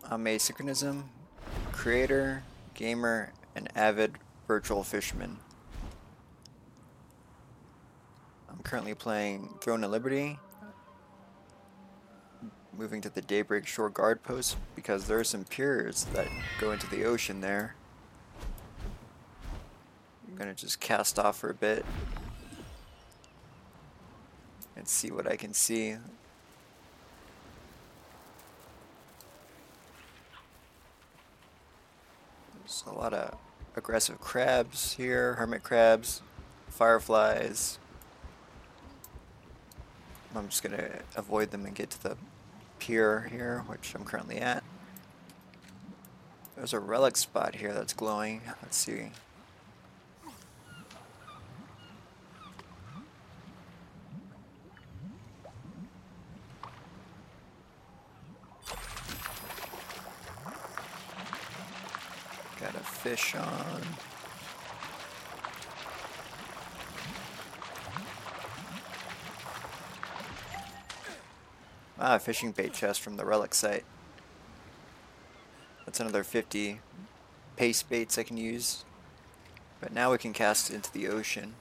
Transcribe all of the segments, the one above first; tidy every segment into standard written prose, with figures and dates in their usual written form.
I'm Asynchronism, creator, gamer, and avid virtual fisherman. I'm currently playing Throne of Liberty, moving to the Daybreak Shore guard post because there are some piers that go into the ocean there. I'm gonna just cast off for a bit and see what I can see. There's a lot of aggressive crabs here, hermit crabs, fireflies. I'm just gonna avoid them and get to the pier here, which I'm currently at. There's a relic spot here that's glowing. Let's see. Got a fish on. Ah, a fishing bait chest from the relic site. That's another 50 paste baits I can use. But now we can cast into the ocean.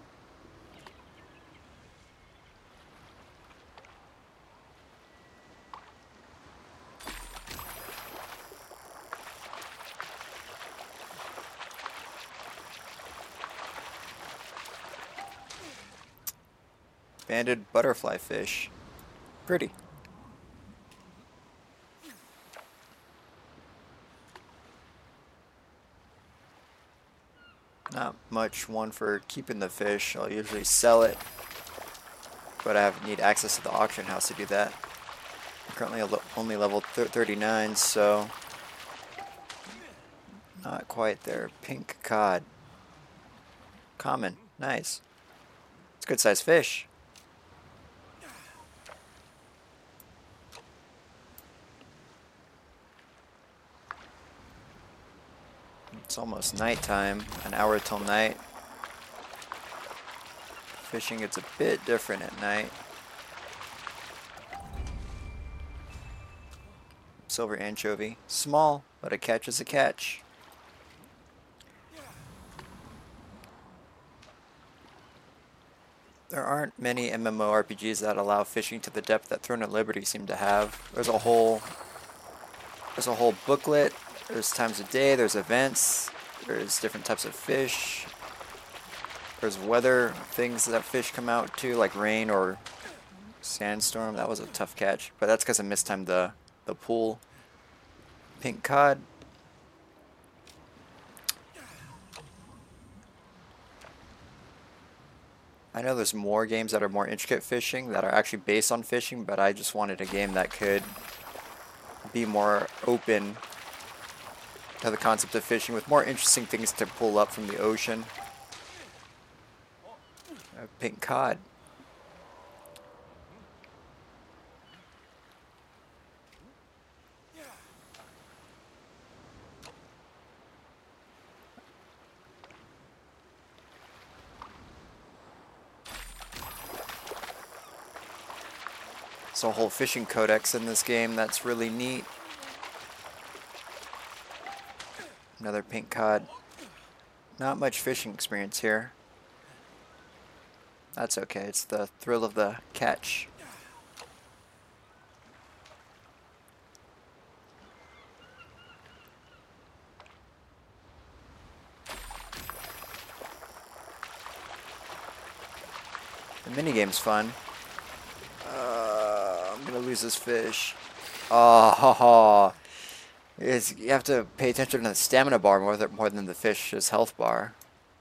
Banded butterfly fish. Pretty. Not much one for keeping the fish. I'll usually sell it, but I need access to the auction house to do that. I'm currently only level 39, so not quite there. Pink cod. Common. Nice. It's a good sized fish. It's almost nighttime, an hour till night. Fishing gets a bit different at night. Silver anchovy. Small, but a catch is a catch. There aren't many MMORPGs that allow fishing to the depth that Throne of Liberty seem to have. There's a whole booklet. There's times of day, there's events, there's different types of fish. There's weather things that fish come out to, like rain or sandstorm. That was a tough catch, but that's because I mistimed the pool. Pink cod. I know there's more games that are more intricate fishing that are actually based on fishing, but I just wanted a game that could be more open to the concept of fishing with more interesting things to pull up from the ocean. Pink cod. There's a whole fishing codex in this game that's really neat. Another pink cod. Not much fishing experience here. That's okay, it's the thrill of the catch. The minigame's fun. I'm gonna lose this fish. Oh, you have to pay attention to the stamina bar more than the fish's health bar.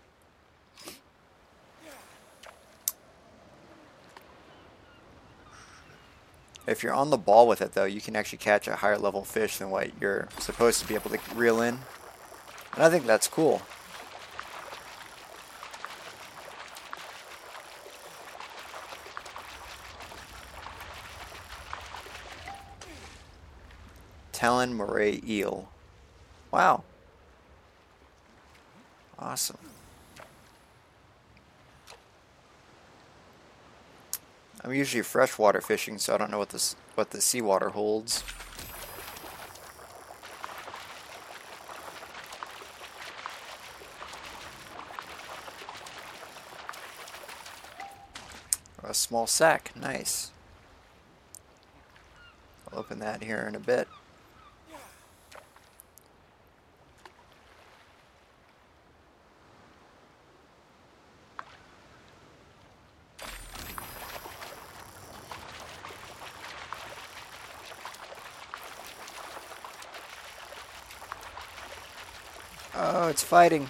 If you're on the ball with it, though, you can actually catch a higher level fish than what you're supposed to be able to reel in. And I think that's cool. Talon moray eel. Wow. Awesome. I'm usually freshwater fishing, so I don't know what the seawater holds. A small sack. Nice. I'll open that here in a bit. Oh, it's fighting.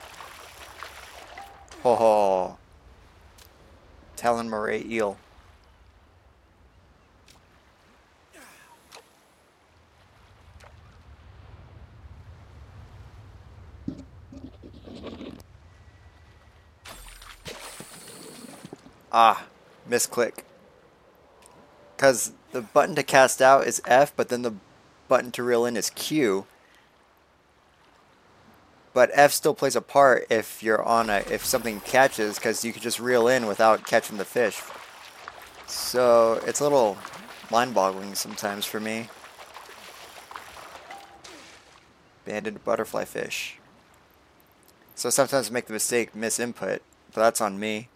Oh, Talon Moray eel. Ah, misclick. Because the button to cast out is F, but then the button to reel in is Q. But F still plays a part if you're on if something catches, because you can just reel in without catching the fish. So it's a little mind-boggling sometimes for me. Banded butterfly fish. So sometimes I make the mistake, miss input, but that's on me.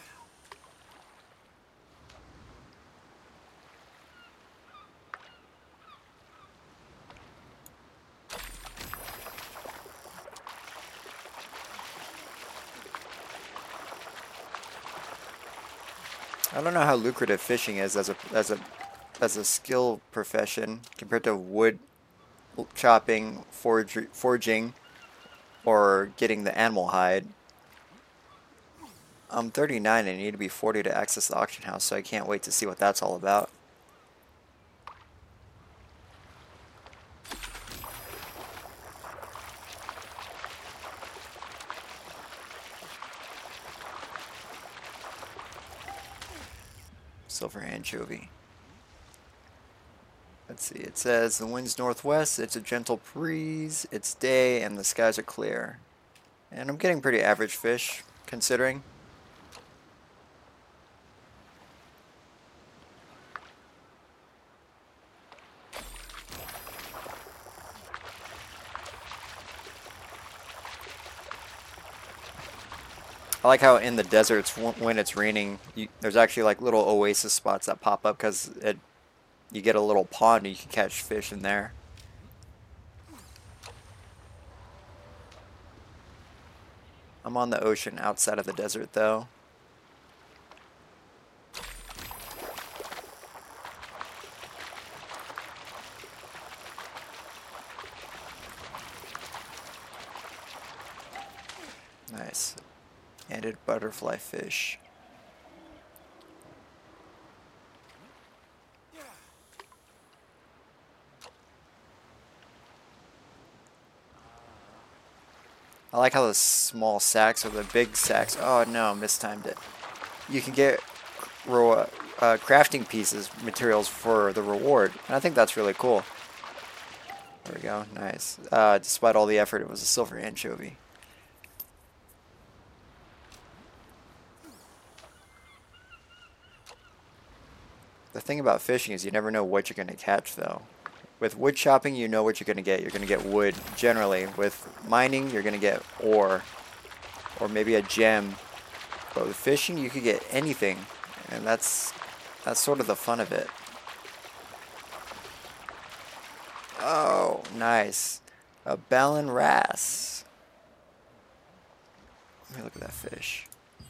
I don't know how lucrative fishing is as a skill profession compared to wood chopping, forging, or getting the animal hide. I'm 39 and I need to be 40 to access the auction house, so I can't wait to see what that's all about. Silver anchovy. Let's see, it says the wind's northwest, it's a gentle breeze, it's day, and the skies are clear. And I'm getting pretty average fish, considering. I like how in the deserts, when it's raining, there's actually like little oasis spots that pop up because you get a little pond and you can catch fish in there. I'm on the ocean outside of the desert though. Nice. Banded butterfly fish. I like how the small sacks are the big sacks. Oh no, mistimed it. You can get crafting pieces, materials for the reward. And I think that's really cool. There we go, nice. Despite all the effort, it was a silver anchovy. The thing about fishing is you never know what you're going to catch though. With wood chopping, you know what you're going to get. You're going to get wood, generally. With mining, you're going to get ore. Or maybe a gem. But with fishing, you could get anything. And that's sort of the fun of it. Oh, nice. A ballan wrasse. Let me look at that fish.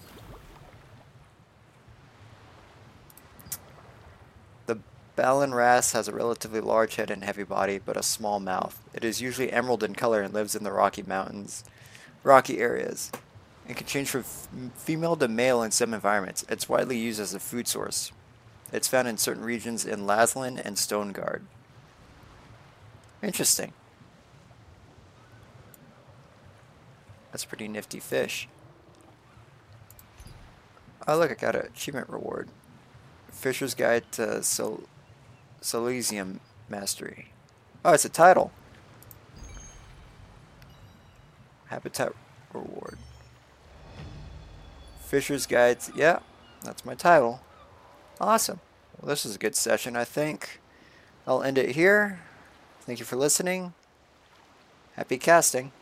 The ballan wrasse has a relatively large head and heavy body, but a small mouth. It is usually emerald in color and lives in the Rocky areas. It can change from female to male in some environments. It's widely used as a food source. It's found in certain regions in Lasland and Stonegard. Interesting. That's a pretty nifty fish. Oh look, I got an achievement reward. Fisher's Guide to Silesium Mastery. Oh, it's a title. Habitat reward. Fisher's Guide. Yeah, that's my title. Awesome. Well, this is a good session, I think. I'll end it here. Thank you for listening. Happy casting.